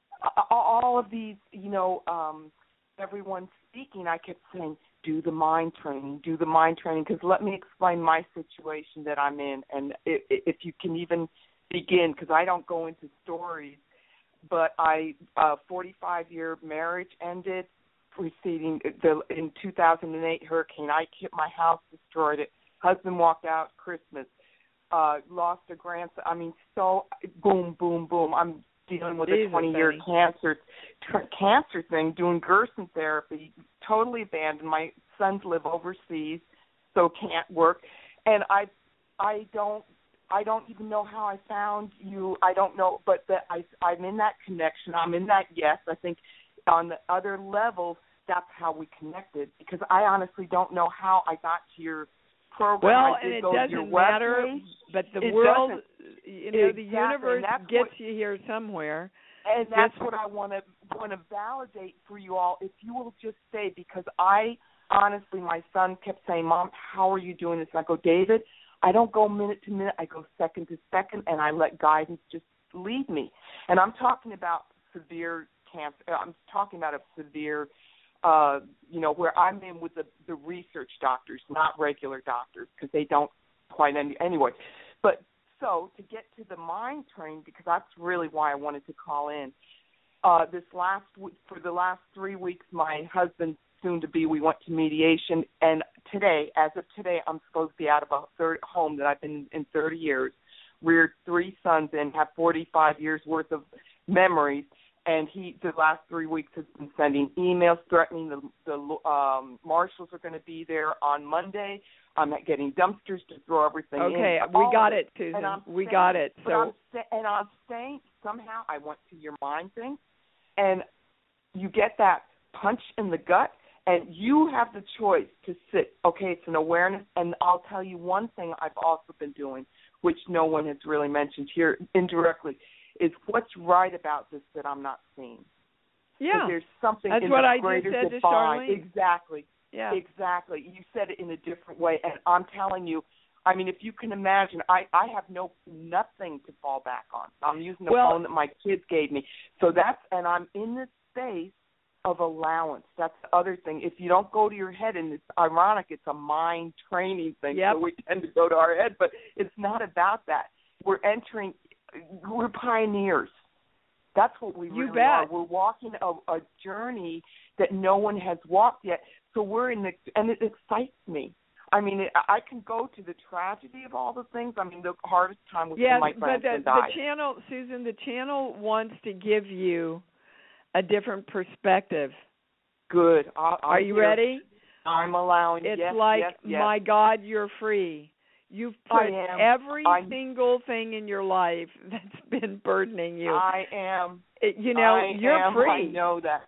H: All of these, you know, um, everyone speaking, I kept saying, do the mind training, do the mind training, because let me explain my situation that I'm in, and if you can even begin, because I don't go into stories. But I, uh, forty-five year marriage ended preceding the in two thousand eight hurricane. I hit my house, destroyed it. Husband walked out Christmas. Uh, lost a grandson. I mean, so boom, boom, boom. I'm dealing with
B: Jesus,
H: a twenty year cancer tr- cancer thing. Doing Gerson therapy. Totally abandoned. My sons live overseas, so can't work. And I, I don't. I don't even know how I found you. I don't know, but that I, I'm in that connection. I'm in that yes. I think on the other level, that's how we connected, because I honestly don't know how I got to your program.
B: Well,
H: I did
B: and it
H: go
B: doesn't
H: to your
B: matter,
H: webpage.
B: but the
H: It
B: world,
H: doesn't.
B: you know,
H: Exactly.
B: the universe gets
H: what,
B: you here somewhere.
H: And that's
B: This,
H: what I want to want to validate for you all. If you will just say, because I honestly, my son kept saying, Mom, how are you doing this? And I go, David, I don't go minute to minute. I go second to second, and I let guidance just lead me. And I'm talking about severe cancer. I'm talking about a severe, uh, you know, where I'm in with the, the research doctors, not regular doctors, because they don't quite any, anyway. But so to get to the mind training, because that's really why I wanted to call in. Uh, this last for the last three weeks, my husband, soon to be, we went to mediation, and today, as of today, I'm supposed to be out of a third home that I've been in thirty years, reared three sons, and have forty-five years worth of memories. And he, the last three weeks, has been sending emails threatening the the um, marshals are going to be there on Monday. I'm getting dumpsters to throw everything
B: okay,
H: in.
B: Okay, we got
H: it,
B: it, Susan. We
H: saying,
B: got it.
H: So, I'm sa- and I'm saying somehow I went to your mind thing, and you get that punch in the gut. And you have the choice to sit, okay, it's an awareness, and I'll tell you one thing I've also been doing, which no one has really mentioned here indirectly, is what's right about this that I'm not seeing.
B: Yeah.
H: There's something
B: That's
H: in
B: what
H: the
B: I
H: greater
B: just said
H: divine.
B: to Charlene.
H: Exactly.
B: Yeah.
H: Exactly. You said it in a different way, and I'm telling you, I mean, if you can imagine, I, I have no nothing to fall back on. I'm using the
B: well,
H: phone that my kids gave me. So that's, and I'm in this space of allowance. That's the other thing. If you don't go to your head, and it's ironic, it's a mind training thing,
B: yep.
H: so we tend to go to our head, but it's not about that. We're entering, we're pioneers. That's what we
B: you
H: really
B: bet.
H: are. We're walking a, a journey that no one has walked yet, so we're in the, and it excites me. I mean, it, I can go to the tragedy of all the things. I mean, the hardest time was
B: yeah,
H: when my
B: but the,
H: grandson died.
B: the channel, Susan, the channel wants to give you a different perspective.
H: Good. I'll, I'll
B: Are you
H: hear.
B: ready?
H: I'm allowing.
B: It's
H: yes,
B: like,
H: yes, yes.
B: my God, you're free. You've put every
H: I'm,
B: single thing in your life that's been burdening you.
H: I am.
B: It, you know,
H: I
B: you're
H: am,
B: free.
H: I know that.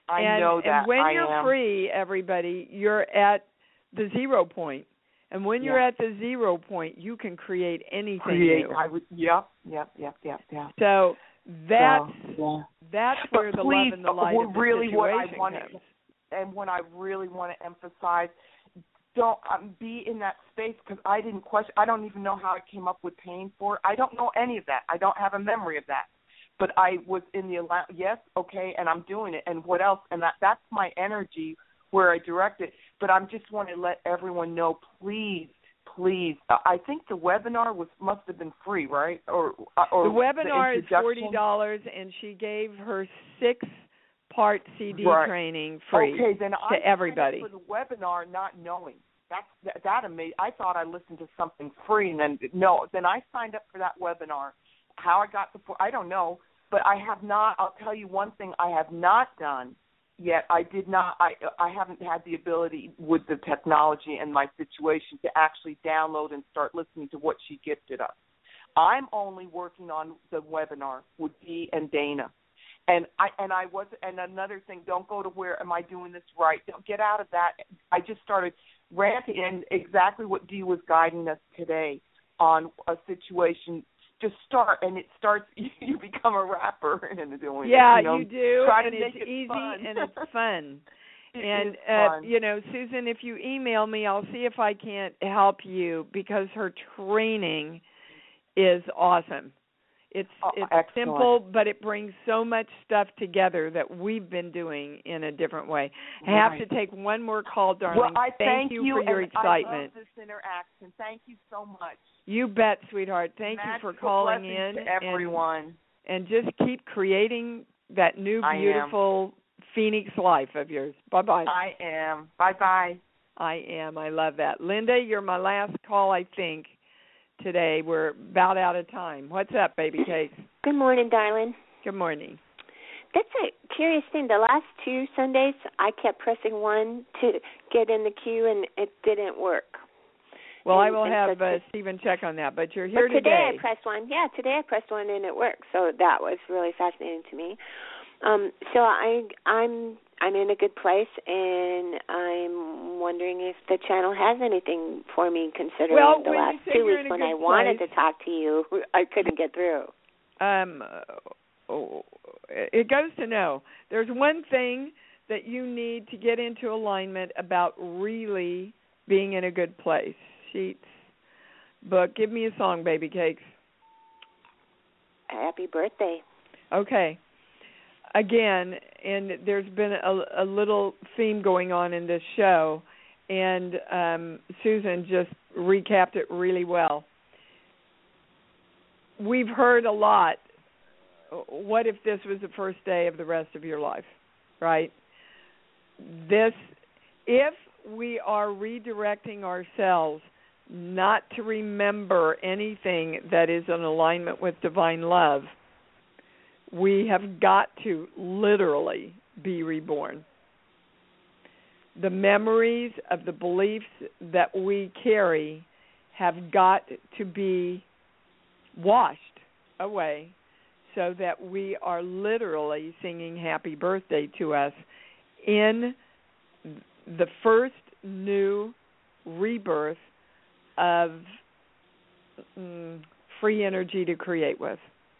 H: I
B: and,
H: know that.
B: And when
H: I
B: you're
H: am.
B: free, everybody, you're at the zero point. And when you're
H: yeah.
B: at the zero point, you can create anything
H: Create.
B: new.
H: I would. Yep. Yep. Yep. Yep. Yep.
B: So that's
H: so, yeah.
B: that's
H: but
B: where the
H: please,
B: love and the light of the
H: really
B: situation
H: what I want
B: comes.
H: To, and what I really want to emphasize, don't um, be in that space, because I didn't question. I don't even know how I came up with paying for it. I don't know any of that. I don't have a memory of that. But I was in the allow. Yes, okay, and I'm doing it. And what else? And that that's my energy where I direct it. But I just want to let everyone know, please, please. Uh, I think the webinar was must have been free, right? Or, or
B: the webinar
H: the
B: is forty dollars, and she gave her six-part C D
H: right.
B: training free
H: okay, then
B: to
H: I
B: everybody.
H: For the webinar, not knowing. That's that, that amazing. I thought I listened to something free, and then no. Then I signed up for that webinar. How I got the I don't know, but I have not. I'll tell you one thing I have not done yet. I did not. I I haven't had the ability with the technology and my situation to actually download and start listening to what she gifted us. I'm only working on the webinar with Dee and Dana. And I and I was and another thing, don't go to where am I doing this right? Don't get out of that. I just started ranting, and exactly what Dee was guiding us today on a situation. Just start, and it starts. You become a rapper and doing
B: yeah,
H: it. You know,
B: you do,
H: try
B: and
H: to
B: it's
H: make it
B: easy
H: fun.
B: and it's fun.
H: it
B: and
H: is
B: uh,
H: fun.
B: you know, Susan, if you email me, I'll see if I can't help you, because her training is awesome. It's
H: oh,
B: it's
H: excellent.
B: simple, but it brings so much stuff together that we've been doing in a different way. I have
H: right.
B: to take one more call, darling.
H: Well, I
B: thank,
H: thank
B: you,
H: you
B: for your
H: and
B: excitement.
H: I love this interaction. Thank you so much.
B: You bet, sweetheart. Thank
H: Magical
B: you for calling
H: blessings
B: in.
H: to everyone.
B: And, and just keep creating that new
H: I
B: beautiful
H: am.
B: Phoenix life of yours. Bye-bye.
H: I am. Bye-bye.
B: I am. I love that. Linda, you're my last call, I think, today. We're about out of time. What's up, baby cakes?
I: Good morning, darling.
B: Good morning.
I: That's a curious thing. The last two Sundays, I kept pressing one to get in the queue, and it didn't work.
B: Well,
I: and,
B: I will have
I: so
B: uh, Stephen check on that, but you're here
I: but today.
B: today.
I: I pressed one. Yeah, today I pressed one, and it worked. So that was really fascinating to me. Um, so I, I'm I'm in a good place, and I'm wondering if the channel has anything for me, considering
B: well,
I: the last two weeks when I
B: place,
I: wanted to talk to you, I couldn't get through.
B: Um, oh, it goes to know. There's one thing that you need to get into alignment about really being in a good place. Sheets, book. Give me a song, baby cakes.
I: Happy birthday.
B: Okay. Again, and there's been a, a little theme going on in this show, and um, Susan just recapped it really well. We've heard a lot. What if this was the first day of the rest of your life, right? This, if we are redirecting ourselves not to remember anything that is in alignment with divine love, we have got to literally be reborn. The memories of the beliefs that we carry have got to be washed away so that we are literally singing happy birthday to us in the first new rebirth of mm, free energy to create with.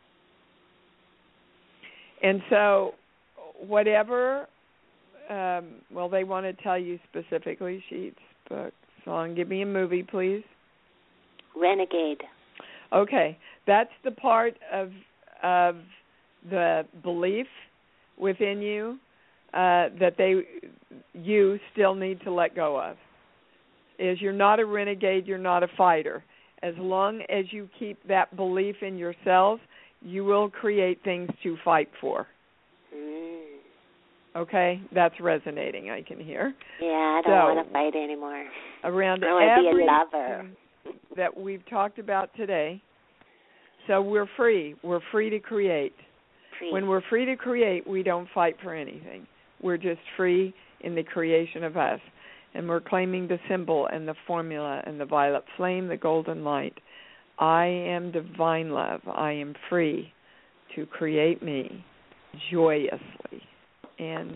B: And so whatever, um, well, they want to tell you specifically, sheets, book, song. Give me a movie, please.
I: Renegade.
B: Okay. That's the part of of the belief within you uh, that they you still need to let go of. Is you're not a renegade, you're not a fighter. As long as you keep that belief in yourself, you will create things to fight for.
I: Mm.
B: Okay? That's resonating, I can hear.
I: Yeah, I don't
B: so,
I: want to fight anymore.
B: Around
I: I want to be
B: every
I: a lover.
B: that we've talked about today. So we're free. We're free to create.
I: Free.
B: When we're free to create, we don't fight for anything. We're just free in the creation of us. And we're claiming the symbol and the formula and the violet flame, the golden light. I am divine love. I am free to create me joyously. And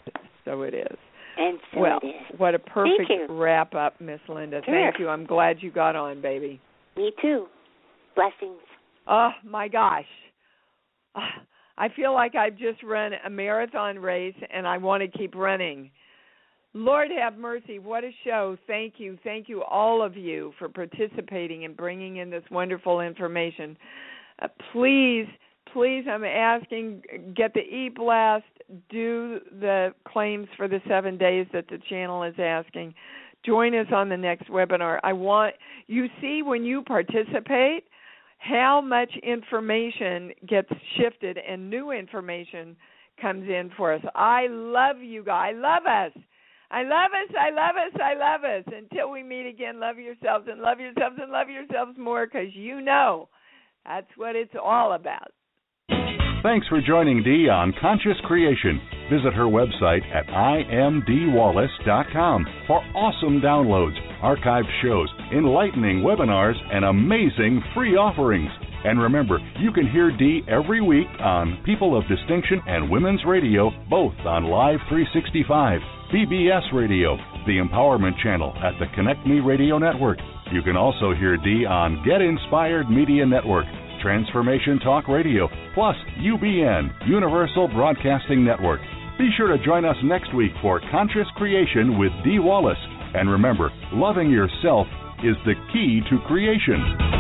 B: so it is.
I: And so
B: well,
I: it is.
B: What a perfect
I: Thank you.
B: wrap up, Miss Linda.
I: Sure.
B: Thank you. I'm glad you got on, baby.
I: Me too. Blessings.
B: Oh, my gosh. I feel like I've just run a marathon race, and I want to keep running. Lord have mercy, what a show. Thank you. Thank you, all of you, for participating and bringing in this wonderful information. Uh, please, please, I'm asking, get the e-blast, do the claims for the seven days that the channel is asking. Join us on the next webinar. I want, you see when you participate, how much information gets shifted and new information comes in for us. I love you guys. I love us. I love us. I love us. I love us. Until we meet again, love yourselves and love yourselves and love yourselves more, because you know that's what it's all about.
A: Thanks for joining Dee on Conscious Creation. Visit her website at I am Dee Wallace dot com for awesome downloads, archived shows, enlightening webinars, and amazing free offerings. And remember, you can hear Dee every week on People of Distinction and Women's Radio, both on Live three sixty-five, B B S Radio, the Empowerment Channel at the Connect Me Radio Network. You can also hear Dee on Get Inspired Media Network, Transformation Talk Radio, plus U B N, Universal Broadcasting Network. Be sure to join us next week for Conscious Creation with Dee Wallace. And remember, loving yourself is the key to creation.